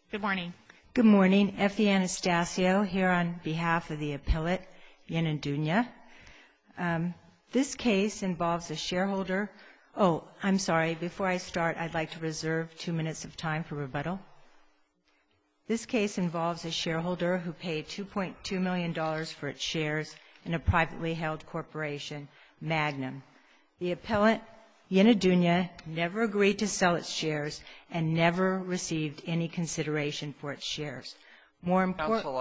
Good morning. Good morning. Effie Anastasio here on behalf of the appellate, Yenadunya. This case involves a shareholder. Oh, I'm sorry. Before I start, I'd like to reserve 2 minutes of time for rebuttal. This case involves a shareholder who paid $2.2 million for its shares in a privately held corporation, Magnum. The appellant, Yenadunya, never agreed to sell its shares and never received any consideration for its shares. More important, Counsel,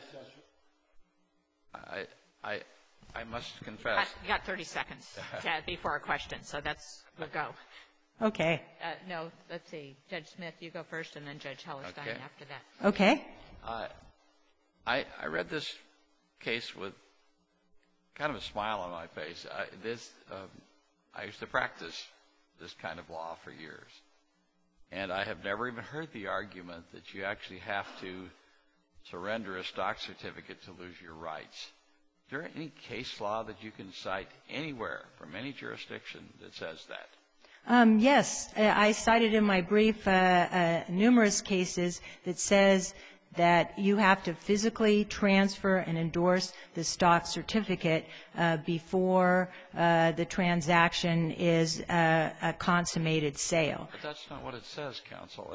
I must confess. You got 30 seconds before a question, so we'll go. Okay. No, let's see. Judge Smith, you go first, and then Judge Hellerstein after that. Okay. I read this case with kind of a smile on my face. I used to practice this kind of law for years, and I have never even heard the argument that you actually have to surrender a stock certificate to lose your rights. Is there any case law that you can cite anywhere from any jurisdiction that says that? Yes. I cited in my brief numerous cases that says that you have to physically transfer and endorse the stock certificate before the transaction is a consummated sale. But that's not what it says, Counsel.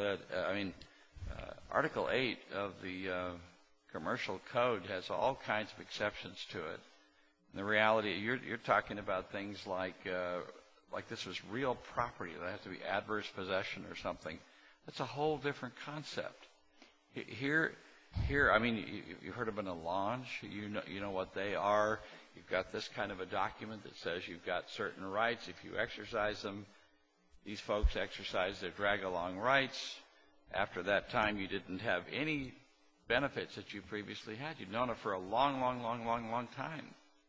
Article 8 of the Commercial Code has all kinds of exceptions to it. And the reality, you're talking about things like this was real property. That has to be adverse possession or something. That's a whole different concept. Here, I mean, you heard of an allonge. You know what they are. You've got this kind of a document that says you've got certain rights. If you exercise them, these folks exercise their drag-along rights. After that time, you didn't have any benefits that you previously had. You'd known it for a long, long, long, long, long time.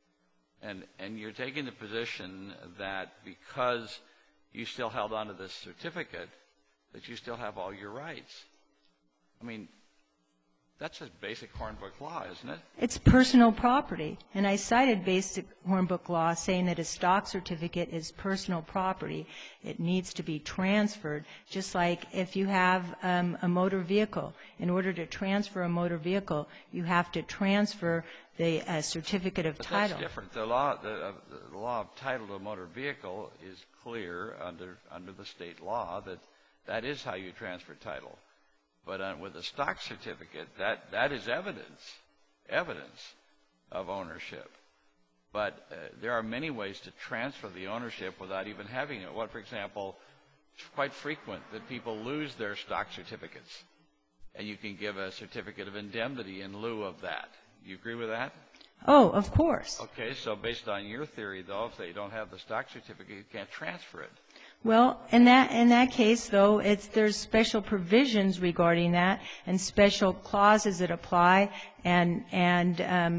And you're taking the position that because you still held on to this certificate, that you still have all your rights. I mean, that's a basic Hornbook law, isn't it? It's personal property. And I cited basic Hornbook law saying that a stock certificate is personal property. It needs to be transferred, just like if you have a motor vehicle. In order to transfer a motor vehicle, you have to transfer the certificate of title. But that's different. The law of title to a motor vehicle is clear under the state law that is how you transfer title. But with a stock certificate, that is evidence of ownership. But there are many ways to transfer the ownership without even having it. For example, it's quite frequent that people lose their stock certificates, and you can give a certificate of indemnity in lieu of that. You agree with that? Oh, of course. Okay, so based on your theory, though, if they don't have the stock certificate, you can't transfer it. Well, in that case, though, there's special provisions regarding that and special clauses that apply and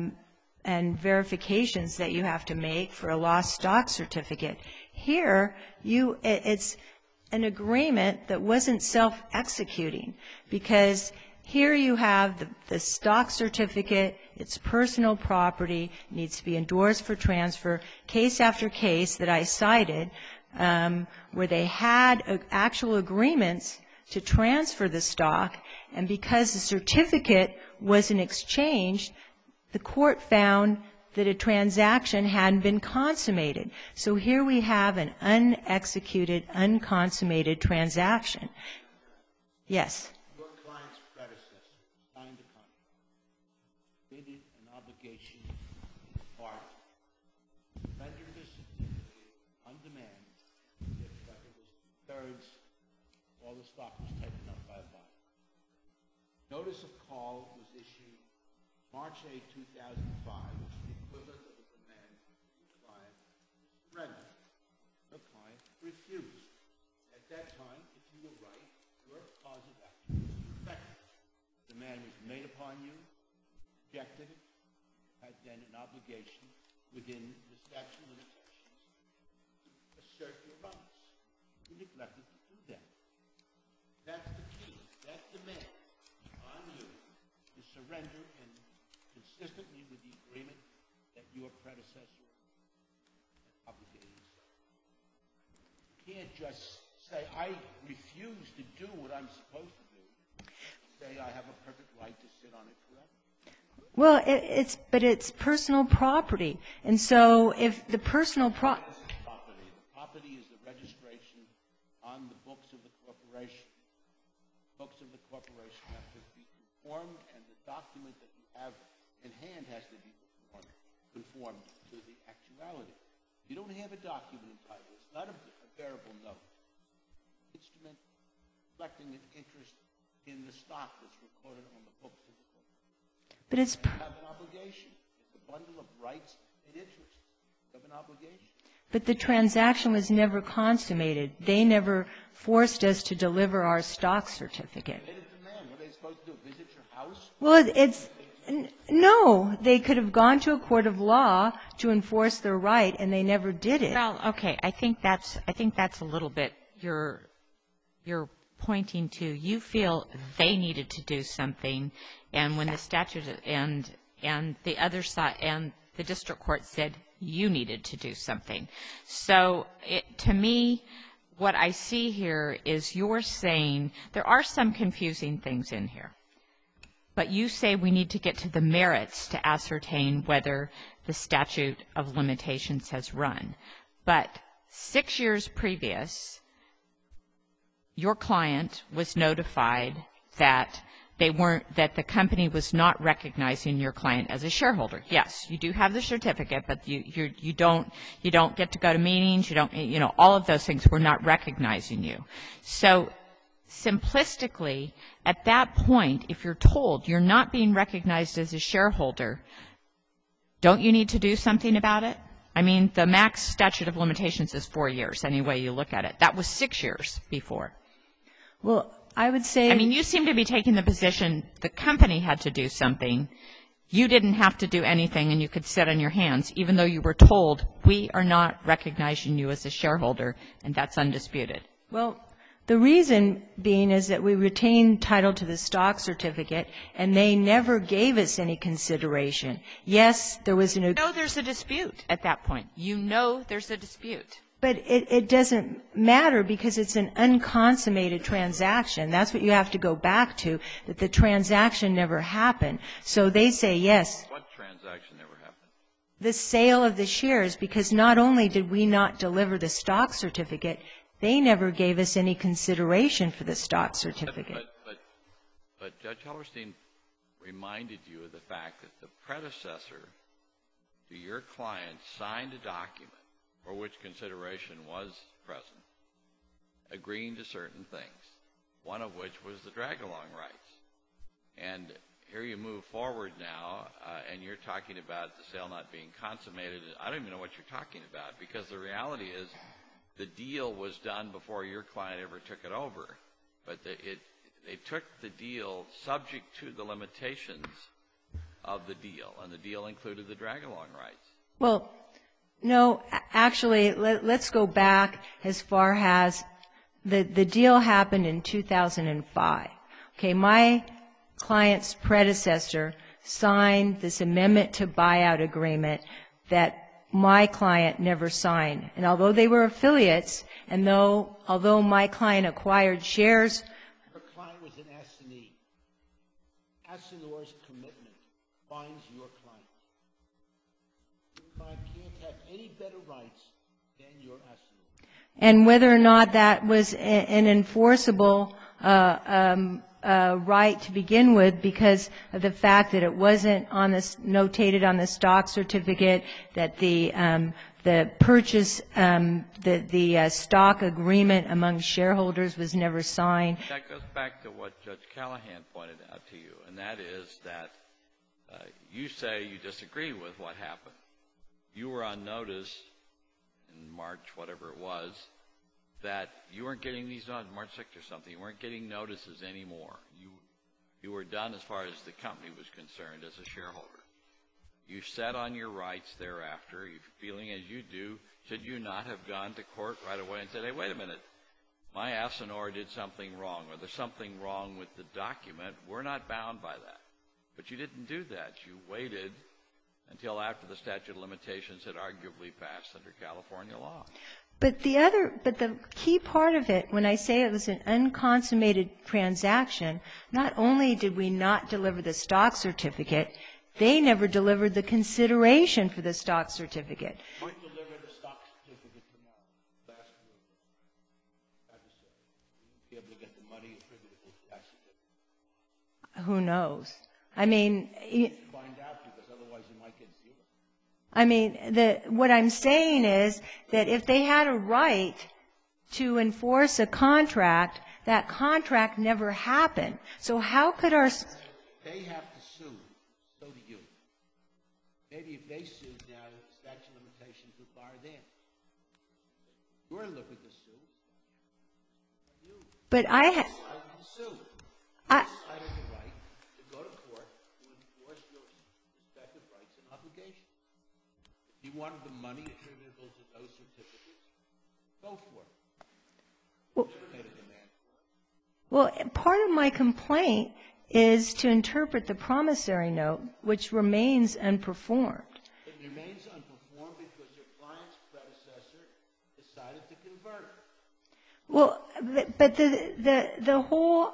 verifications that you have to make for a lost stock certificate. Here, it's an agreement that wasn't self-executing, because here you have the stock certificate, it's personal property, needs to be endorsed for transfer. Case after case that I cited, where they had actual agreements to transfer the stock, and because the certificate wasn't exchanged, the court found that a transaction hadn't been consummated. So here we have an unexecuted, unconsummated transaction. Yes. Your client's predecessor signed a contract, stated an obligation in part, rendered the certificate on demand if it was two-thirds, all the stock was taken up by a buyer. Notice of call was issued March 8, 2005, which is the equivalent of a demand to the client to surrender. The client refused. At that time, if you were right, your cause of action was perfected. The demand was made upon you, rejected it, had then an obligation within the statute of limitations to assert your rights. You neglected to do that. That's the key. That demand on you to surrender and consistently with the agreement that your predecessor obligated himself. You can't just say, I refuse to do what I'm supposed to do. say I have a perfect right to sit on it forever. Well, but it's personal property. And so if the personal property. The property is the registration on the books of the corporation. Books of the corporation have to be conformed, and the document that you have in hand has to be conformed to the actuality. You don't have a document entitled. It's not a bearable note. Instrument reflecting an interest in the stock that's recorded on the books of the corporation. But it's. You have an obligation. It's a bundle of rights and interests. You have an obligation. But the transaction was never consummated. They never forced us to deliver our stock certificate. They didn't demand. What are they supposed to do? Visit your house? Well, no. They could have gone to a court of law to enforce their right, and they never did it. Well, okay. I think that's a little bit you're pointing to. You feel they needed to do something, and when the statute and the other side and the district court said you needed to do something. So to me, what I see here is you're saying there are some confusing things in here. But you say we need to get to the merits to ascertain whether the statute of limitations has run. But 6 years previous, your client was notified that that the company was not recognizing your client as a shareholder. Yes, you do have the certificate, but you don't get to go to meetings. All of those things. We're not recognizing you. So simplistically, at that point, if you're told you're not being recognized as a shareholder, don't you need to do something about it? I mean, the max statute of limitations is 4 years, any way you look at it. That was 6 years before. Well, I would say. I mean, you seem to be taking the position the company had to do something. You didn't have to do anything, and you could sit on your hands, even though you were told, we are not recognizing you as a shareholder, and that's undisputed. Well, the reason being is that we retained title to the stock certificate, and they never gave us any consideration. Yes, there was You know there's a dispute at that point. You know there's a dispute. But it doesn't matter because it's an unconsummated transaction. That's what you have to go back to, that the transaction never happened. So they say yes. What transaction never happened? The sale of the shares, because not only did we not deliver the stock certificate, they never gave us any consideration for the stock certificate. But Judge Hellerstein reminded you of the fact that the predecessor to your client signed a document for which consideration was present, agreeing to certain things, one of which was the drag-along rights. And here you move forward now, and you're talking about the sale not being consummated. I don't even know what you're talking about, because the reality is the deal was done before your client ever took it over. But they took the deal subject to the limitations of the deal, and the deal included the drag-along rights. Well, no, actually, let's go back as far as the deal happened in 2005. Okay, my client's predecessor signed this amendment to buyout agreement that my client never signed. And although they were affiliates, and although my client acquired shares. Your client was an assignee. Assinor's commitment binds your client. Your client can't have any better rights than your assignee. And whether or not that was an enforceable right to begin with, because of the fact that it wasn't notated on the stock certificate, that the purchase, the stock agreement among shareholders was never signed. That goes back to what Judge Callahan pointed out to you, and that is that you say you disagree with what happened. You were on notice in March, whatever it was, that you weren't getting these on March 6th or something. You weren't getting notices anymore. You were done as far as the company was concerned as a shareholder. You sat on your rights thereafter. Feeling as you do, should you not have gone to court right away and said, hey, wait a minute, my Asinor did something wrong, or there's something wrong with the document. We're not bound by that. But you didn't do that. You waited until after the statute of limitations had arguably passed under California law. But the key part of it, when I say it was an unconsummated transaction, not only did we not deliver the stock certificate, they never delivered the consideration for the stock certificate. You might deliver the stock certificate tomorrow, last week. You'll be able to get the money attributable to that certificate. Who knows? I mean, Find out, because otherwise you might get zero. I mean, what I'm saying is that if they had a right to enforce a contract, that contract never happened. So how could our... They have to sue. So do you. Maybe if they sued now, the statute of limitations would bar them. You're looking to sue. But I have... Sue. I, I have the right to go to court to enforce your respective rights and obligations. If you wanted the money attributable to those certificates, go for it. well, Never made a demand for it. well, part of my complaint is to interpret the promissory note, which remains unperformed. It remains unperformed because your client's predecessor decided to convert. Well, but the whole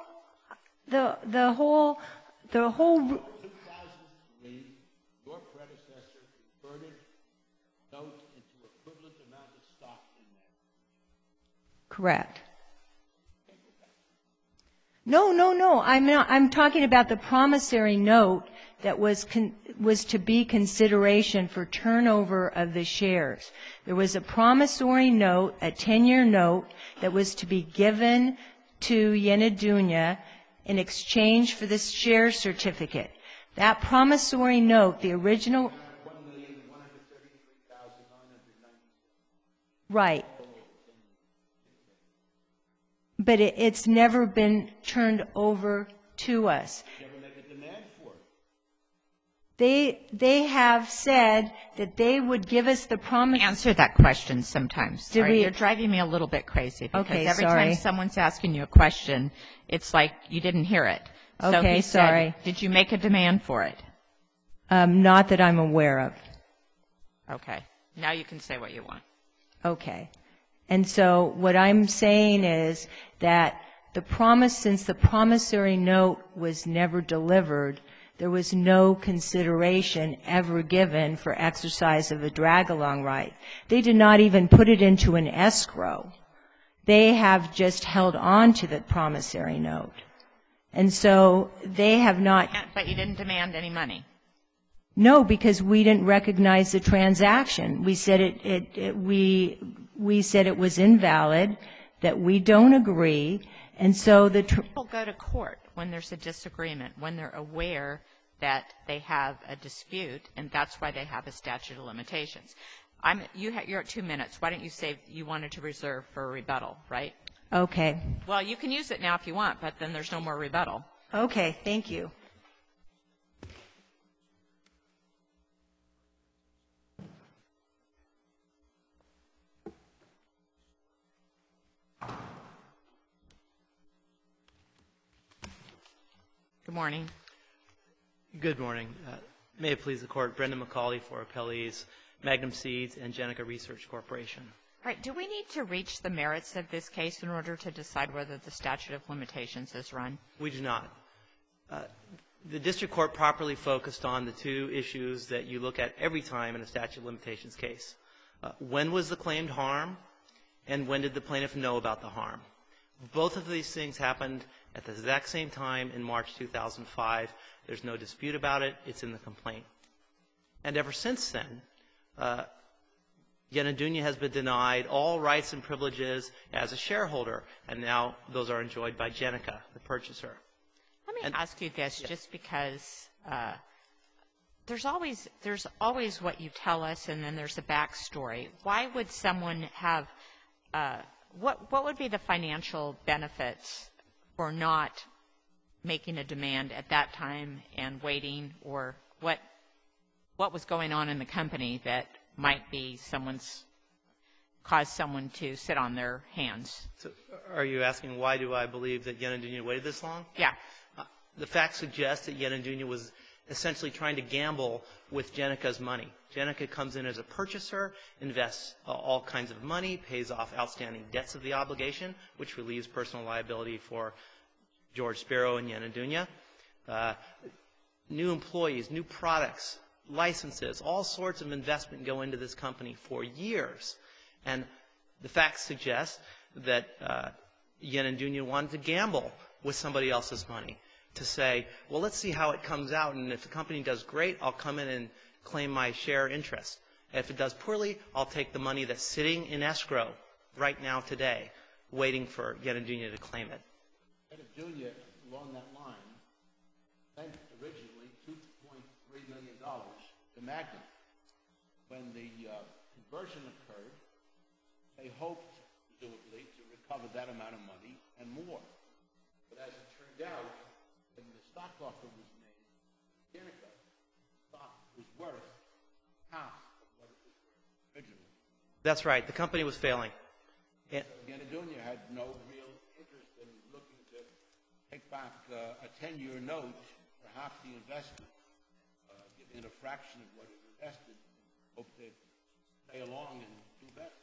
2003, your predecessor converted note into equivalent amount of stock in that. correct. No. I'm not. I'm talking about the promissory note that was to be consideration for turnover of the shares. There was a promissory note, a 10-year note, that was to be given to Yenadunya in exchange for this share certificate. That promissory note, the original... Right. But it's never been turned over to us. Never make a demand for it. They have said that they would give us the promise... Answer that question sometimes. Did All right, we- You're driving me a little bit crazy because Okay, every sorry. time someone's asking you a question, it's like you didn't hear it. So Okay, he said, sorry. did you make a demand for it? Not that I'm aware of. Okay. Now you can say what you want. Okay. And so what I'm saying is that since the promissory note was never delivered, there was no consideration ever given for exercise of a drag-along right. They did not even put it into an escrow. They have just held on to the promissory note. And so they have not... But you didn't demand any money. No, because we didn't recognize the transaction. We said we said it was invalid, that we don't agree, and so the... People go to court when there's a disagreement, when they're aware that they have a dispute, and that's why they have a statute of limitations. You're at 2 minutes. Why don't you say you wanted to reserve for a rebuttal, right? Okay. Well, you can use it now if you want, but then there's no more rebuttal. Okay, thank you. Good morning. Good morning. May it please the Court, Brendan McCauley for Appellees, Magnum Seeds, and Jenica Research Corporation. Right. Do we need to reach the merits of this case in order to decide whether the statute of limitations is run? We do not. The district court properly focused on the two issues that you look at every time in a statute of limitations case. When was the claimed harm, and when did the plaintiff know about the harm? Both of these things happened at the exact same time in March 2005. There's no dispute about it. It's in the complaint. And ever since then, Yenadunya has been denied all rights and privileges as a shareholder, and now those are enjoyed by Jenica, the purchaser. Let me ask you this, just because there's always what you tell us, and then there's a backstory. Why would someone have what would be the financial benefits for not making a demand at that time and waiting, or what was going on in the company that might be cause someone to sit on their hands? So are you asking why do I believe that Yenadunya waited this long? Yeah. The facts suggest that Yenadunya was essentially trying to gamble with Jenica's money. Jenica comes in as a purchaser, invests all kinds of money, pays off outstanding debts of the obligation, which relieves personal liability for George Spiro and Yana Dunya. New employees, new products, licenses, all sorts of investment go into this company for years. And the facts suggest that Yana Dunya wanted to gamble with somebody else's money, to say, well, let's see how it comes out, and if the company does great, I'll come in and claim my share interest. If it does poorly, I'll take the money that's sitting in escrow right now today, waiting for Yana Dunya to claim it. Yana Dunya, along that line, sent originally $2.3 million to Magnum. When the conversion occurred, they hoped, presumably, to recover that amount of money and more. But as it turned out, when the stock offer was made, Jenica stock was worth half of what it was worth originally. That's right. The company was failing. So Yana Dunya had no real interest in looking to take back a 10-year note for half the investment, giving it a fraction of what it invested, and hope to stay along and do better.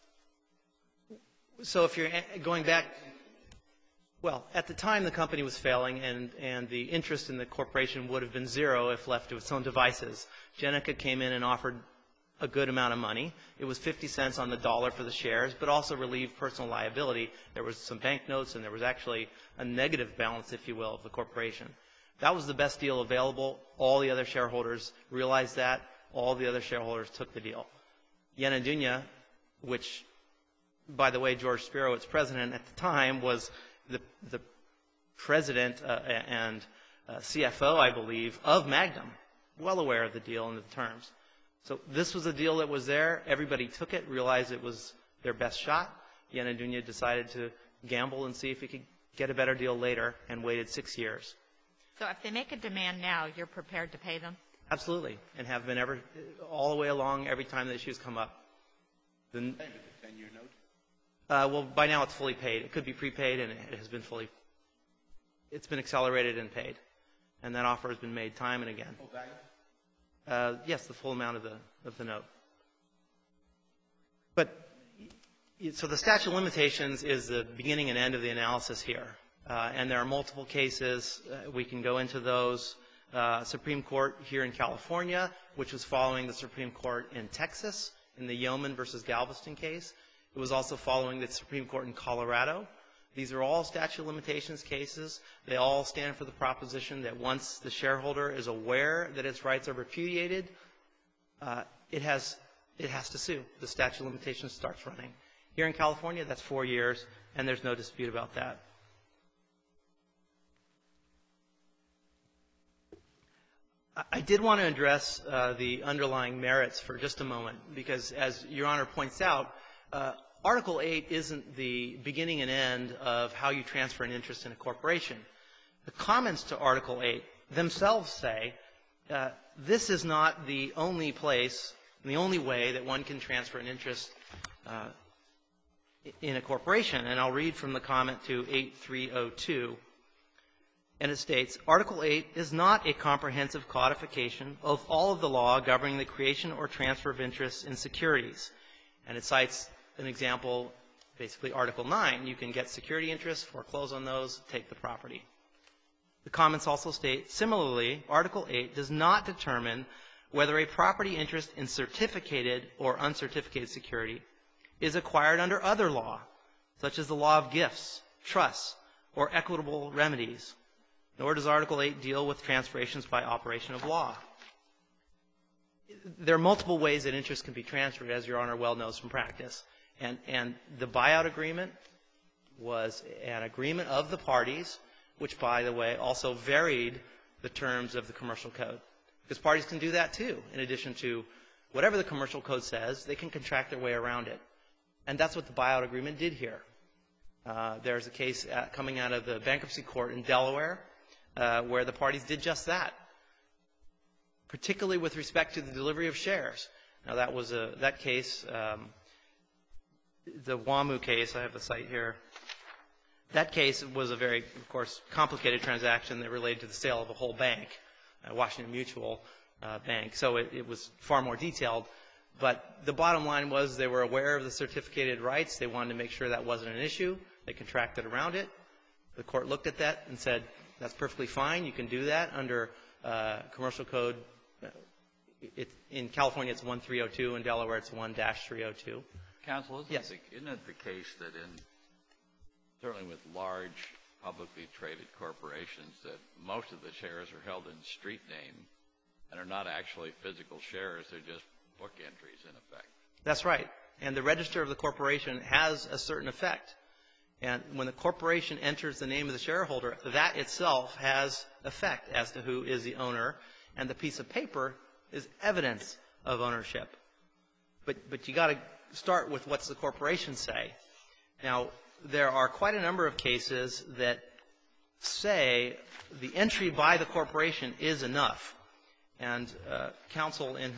So if you're going back, well, at the time the company was failing, and the interest in the corporation would have been zero if left to its own devices. Jenica came in and offered a good amount of money. It was 50 cents on the dollar for the shares, but also relieved personal liability. There was some banknotes, and there was actually a negative balance, if you will, of the corporation. That was the best deal available. All the other shareholders realized that. All the other shareholders took the deal. Yana Dunya, which, by the way, George Spiro, its president at the time, was the president and CFO, I believe, of Magnum, well aware of the deal and the terms. So this was a deal that was there. Everybody took it, realized it was their best shot. Yana Dunya decided to gamble and see if he could get a better deal later, and waited 6 years. So if they make a demand now, you're prepared to pay them? Absolutely, and have been all the way along every time the issues come up. The 10-year note? Well, by now it's fully paid. It could be prepaid, and it has been it's been accelerated and paid. And that offer has been made time and again. Full value? Yes, the full amount of the note. But, so the statute of limitations is the beginning and end of the analysis here. And there are multiple cases. We can go into those. Supreme Court here in California, which was following the Supreme Court in Texas in the Yeoman versus Galveston case. It was also following the Supreme Court in Colorado. These are all statute of limitations cases. They all stand for the proposition that once the shareholder is aware that its rights are repudiated, it has to sue. The statute of limitations starts running. Here in California, that's 4 years, and there's no dispute about that. I did want to address the underlying merits for just a moment, because as Your Honor points out, Article 8 isn't the beginning and end of how you transfer an interest in a corporation. The comments to Article 8 themselves say this is not the only place, the only way that one can transfer an interest in a corporation. And I'll read from the comment to 8302. And it states, Article 8 is not a comprehensive codification of all of the law governing the creation or transfer of interests in securities. And it cites an example, basically Article 9. You can get security interests, foreclose on those, take the property. The comments also state, similarly, Article 8 does not determine whether a property interest in certificated or uncertificated security is acquired under other law, such as the law of gifts, trusts, or equitable remedies. Nor does Article 8 deal with transferations by operation of law. There are multiple ways that interest can be transferred, as Your Honor well knows from practice. And the buyout agreement was an agreement of the parties, which, by the way, also varied the terms of the commercial code. Because parties can do that, too. In addition to whatever the commercial code says, they can contract their way around it. And that's what the buyout agreement did here. There's a case coming out of the bankruptcy court in Delaware where the parties did just that, particularly with respect to the delivery of shares. Now, that was that case, the WAMU case, I have the site here. That case was a very, of course, complicated transaction that related to the sale of a whole bank. Washington Mutual Bank. So it was far more detailed. But the bottom line was they were aware of the certificated rights. They wanted to make sure that wasn't an issue. They contracted around it. The court looked at that and said, that's perfectly fine. You can do that under Commercial Code. In California, it's 1302. In Delaware, it's 1-302. Counsel, Yes. Isn't it the case that certainly with large publicly traded corporations, that most of the shares are held in street name and are not actually physical shares? They're just book entries, in effect. That's right. And the register of the corporation has a certain effect. And when the corporation enters the name of the shareholder, that itself has effect as to who is the owner, and the piece of paper is evidence of ownership. But you got to start with what's the corporation say. Now, there are quite a number of cases that say the entry by the corporation is enough. And counsel in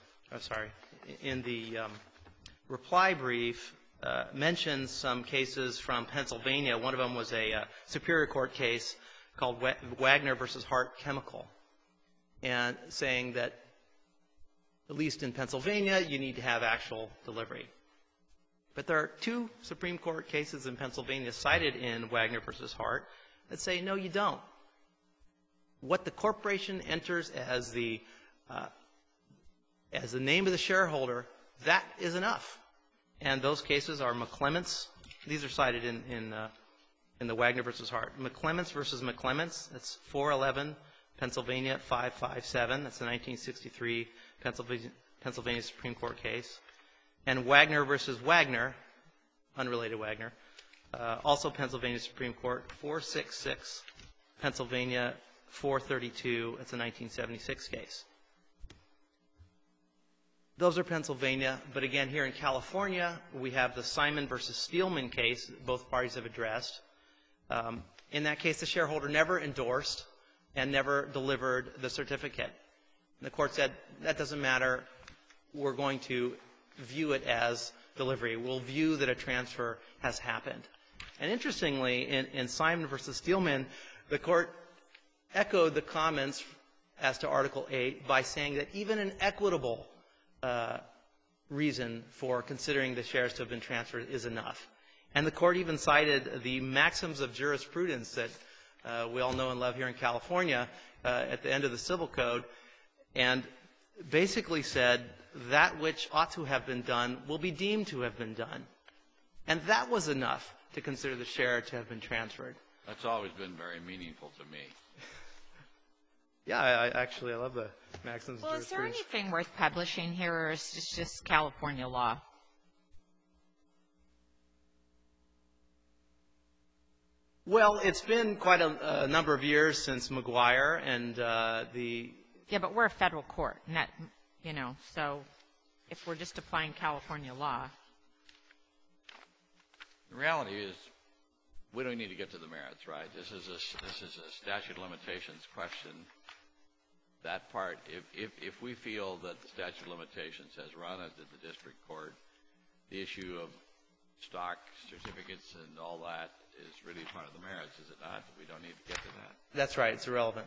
the reply brief mentions some cases from Pennsylvania. One of them was a Superior Court case called Wagner versus Hart Chemical, and saying that at least in Pennsylvania, you need to have actual delivery. But there are two Supreme Court cases in Pennsylvania cited in Wagner versus Hart that say, no, you don't. What the corporation enters as the name of the shareholder, that is enough. And those cases are McClements. These are cited in the Wagner versus Hart. McClements versus McClements. That's 411 Pennsylvania 557. That's the 1963 Pennsylvania Supreme Court case. And Wagner versus Wagner, unrelated Wagner, also Pennsylvania Supreme Court 466 Pennsylvania 432. It's a 1976 case. Those are Pennsylvania, but again, here in California, we have the Simon versus Steelman case that both parties have addressed. In that case, the shareholder never endorsed and never delivered the certificate. And the court said, that doesn't matter. We're going to view it as delivery. We'll view that a transfer has happened. And interestingly, in Simon versus Steelman, the court echoed the comments as to Article 8 by saying that even an equitable reason for considering the shares to have been transferred is enough. And the court even cited the maxims of jurisprudence that we all know and love here in California at the end of the Civil Code, and basically said that which ought to have been done will be deemed to have been done. And that was enough to consider the share to have been transferred. That's always been very meaningful to me. Yeah, I love the maxims of Well, is there jurisprudence. anything worth publishing here, or is this just California law? Well, it's been quite a number of years since McGuire and Yeah, but we're a federal court, not, so if we're just applying California law. The reality is, we don't need to get to the merits, right? This is a statute of limitations question. That part, if we feel that the statute of limitations has run at the district court, the issue of stock certificates and all that is really part of the merits, is it not? We don't need to get to that. That's right. It's irrelevant.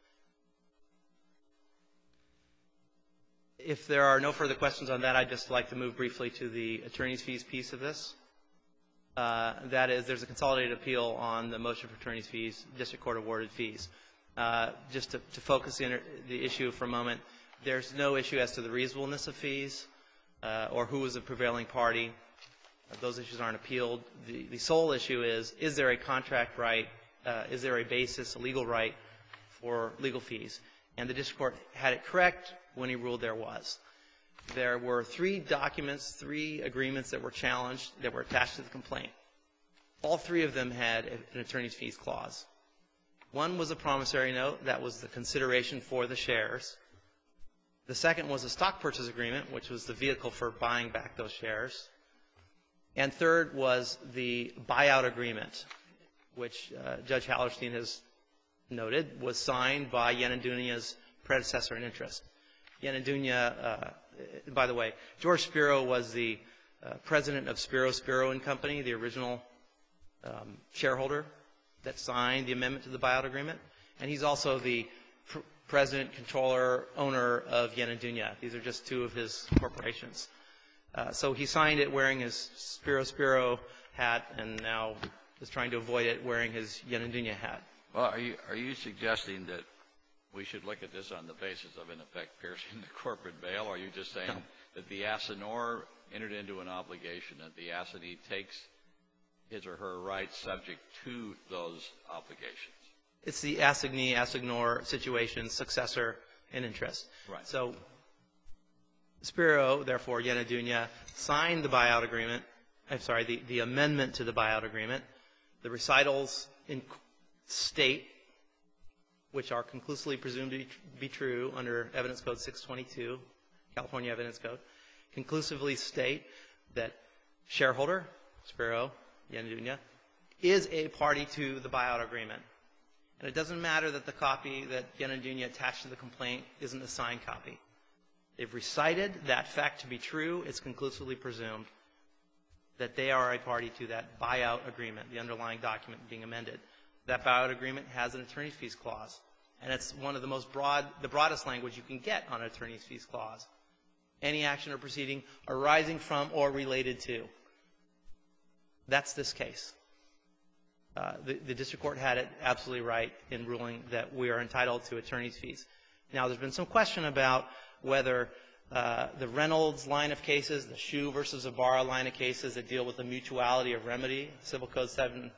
If there are no further questions on that, I'd just like to move briefly to the attorney's fees piece of this. That is, there's a consolidated appeal on the motion for attorney's fees, district court awarded fees. Just to focus the issue for a moment, there's no issue as to the reasonableness of fees or who was the prevailing party. Those issues aren't appealed. The sole issue is there a contract right, is there a basis, a legal right for legal fees? And the district court had it correct when he ruled there was. There were 3 documents, 3 agreements that were challenged that were attached to the complaint. All 3 of them had an attorney's fees clause. One was a promissory note. That was the consideration for the shares. The second was a stock purchase agreement, which was the vehicle for buying back those shares. And third was the buyout agreement, which Judge Hallerstein has noted was signed by Yenadunia's predecessor in interest. Yenadunia, by the way, George Spiro was the president of Spiro & Company, the original shareholder that signed the amendment to the buyout agreement. And he's also the president, controller, owner of Yenadunya. These are just two of his corporations. So he signed it wearing his Spiro hat, and now is trying to avoid it wearing his Yenadunya hat. Well, are you suggesting that we should look at this on the basis of, in effect, piercing the corporate veil, or are you just saying that the assignor entered into an obligation, that the assignee takes his or her rights subject to those obligations? It's the assignee, assignor situation, successor, and interest. Right. So Spiro, therefore, Yenadunya, signed the buyout agreement. I'm sorry, the amendment to the buyout agreement. The recitals in state, which are conclusively presumed to be true under Evidence Code 622, California Evidence Code, conclusively state that shareholder, Spiro, Yenadunya, is a party to the buyout agreement. And it doesn't matter that the copy that Yenadunya attached to the complaint isn't a signed copy. They've recited that fact to be true. It's conclusively presumed that they are a party to that buyout agreement, the underlying document being amended. That buyout agreement has an attorney's fees clause. And it's one of the broadest language you can get on an attorney's fees clause. Any action or proceeding arising from or related to. That's this case. The district court had it absolutely right in ruling that we are entitled to attorney's fees. Now, there's been some question about whether the Reynolds line of cases, the Shu versus Ibarra line of cases that deal with the mutuality of remedy, Civil Code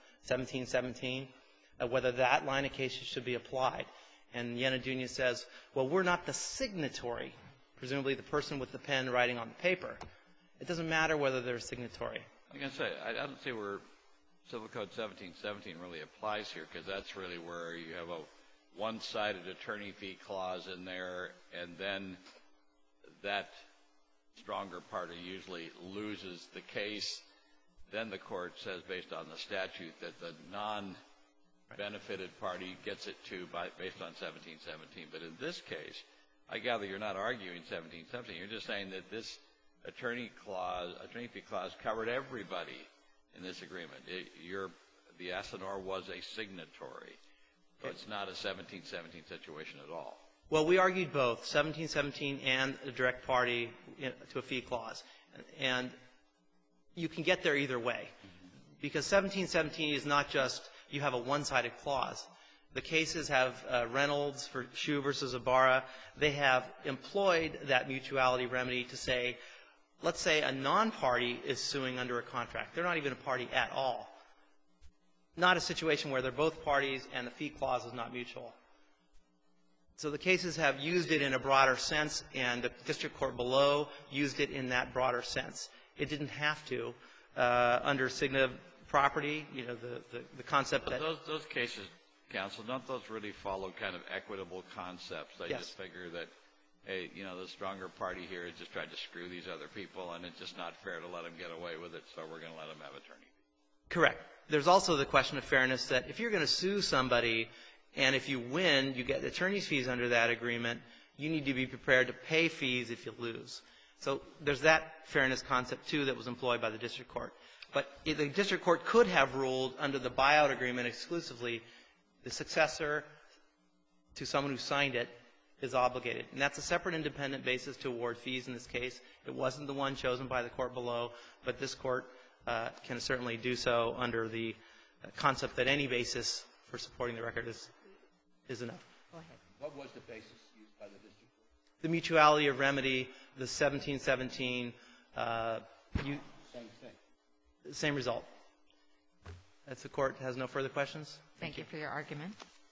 1717, whether that line of cases should be applied. And Yenadunya says, well, we're not the signatory, presumably the person with the pen writing on the paper. It doesn't matter whether they're a signatory. I'm going to say, I don't see where Civil Code 1717 really applies here, because that's really where you have a one-sided attorney fee clause in there, and then that stronger party usually loses the case. Then the court says, based on the statute, that the non-benefited party gets it too based on 1717. But in this case, I gather you're not arguing 1717. You're just saying that this attorney fee clause covered everybody in this agreement. The assignor was a signatory. So it's not a 1717 situation at all. Well, we argued both, 1717 and a direct party to a fee clause. And you can get there either way. Because 1717 is not just you have a one-sided clause. The cases have Reynolds for Shu versus Ibarra. They have employed that mutuality remedy to say, let's say a non-party is suing under a contract. They're not even a party at all. Not a situation where they're both parties and the fee clause is not mutual. So the cases have used it in a broader sense, and the district court below used it in that broader sense. It didn't have to under Cigna property, the concept that those cases, counsel, don't those really follow kind of equitable concepts? They Yes. just figure that, hey, the stronger party here has just tried to screw these other people, and it's just not fair to let them get away with it, so we're going to let them have attorney. Correct. There's also the question of fairness that if you're going to sue somebody and if you win, you get attorney's fees under that agreement, you need to be prepared to pay fees if you lose. So there's that fairness concept, too, that was employed by the district court. But the district court could have ruled under the buyout agreement exclusively the successor to someone who signed it is obligated. And that's a separate independent basis to award fees in this case. It wasn't the one chosen by the court below, but this court can certainly do so under the concept that any basis for supporting the record is enough. Go ahead. What was the basis used by the district court? The mutuality of remedy, the 1717, Same thing. same result. If the court has no further questions. Thank you for your argument.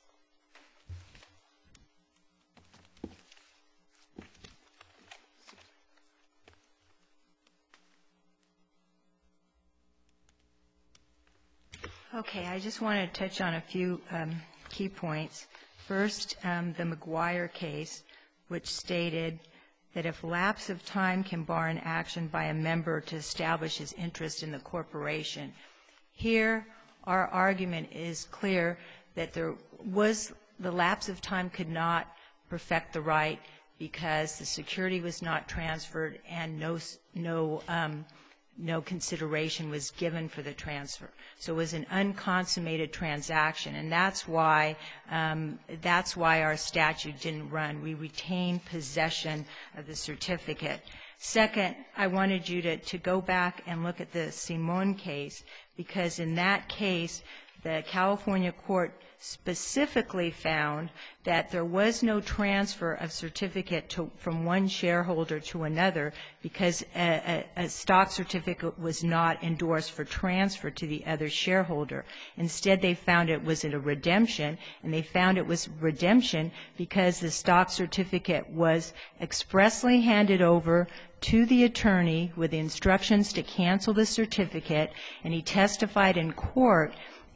Okay, I just want to touch on a few key points. First, the McGuire case, which stated that if lapse of time can bar an action by a member to establish his interest in the corporation, here our argument is clear that there was the lapse of time could not perfect the right because the security was not transferred and no consideration was given for the transfer. So it was an unconsummated transaction, and that's why our statute didn't run. We retained possession of the certificate. Second, I wanted you to go back and look at the Simon case, because in that case, the California court specifically found that there was no transfer of certificate from one shareholder to another because a stock certificate was not endorsed for transfer to the other shareholder. Instead, they found it was a redemption, and they found it was redemption because the stock certificate was expressly handed over to the attorney with instructions to cancel the certificate, and he testified in court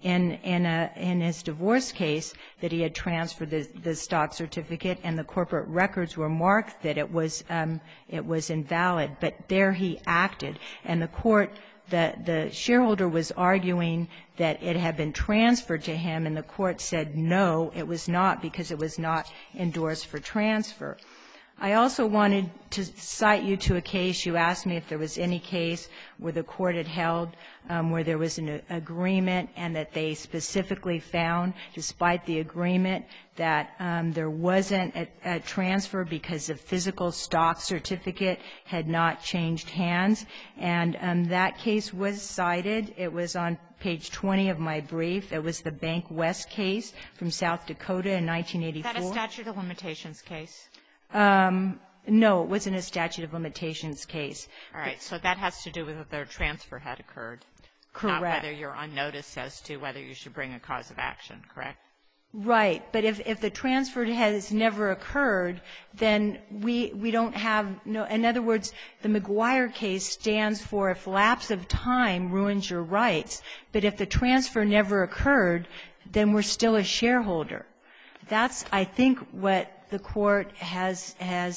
in his divorce case that he had transferred the stock certificate, and the corporate records were marked that it was invalid. But there he acted, and the court, the shareholder was arguing that it had been transferred to him, and the court said no, it was not, because it was not endorsed for transfer. I also wanted to cite you to a case. You asked me if there was any case where the court had held where there was an agreement and that they specifically found, despite the agreement, that there wasn't a transfer because the physical stock certificate had not changed hands. And that case was cited. It was on page 20 of my brief. It was the Bank West case from South Dakota in 1984. Is that a statute of limitations case? No, it wasn't a statute of limitations case. All right. So that has to do with whether a transfer had occurred. Correct. Not whether you're on notice as to whether you should bring a cause of action, correct? Right. But if the transfer has never occurred, then we don't have no – in other words, the McGuire case stands for if lapse of time ruins your rights. But if the transfer never occurred, then we're still a shareholder. That's, I think, what the court has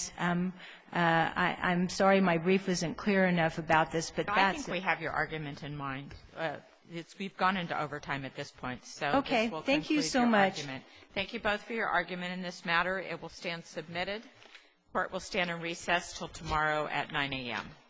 I'm sorry my brief wasn't clear enough about this, but that's I think we have your argument in mind. We've gone into overtime at this point, so okay. This will Thank you conclude so your much. argument. Thank you both for your argument in this matter. It will stand submitted. Court will stand in recess till tomorrow at 9 a.m.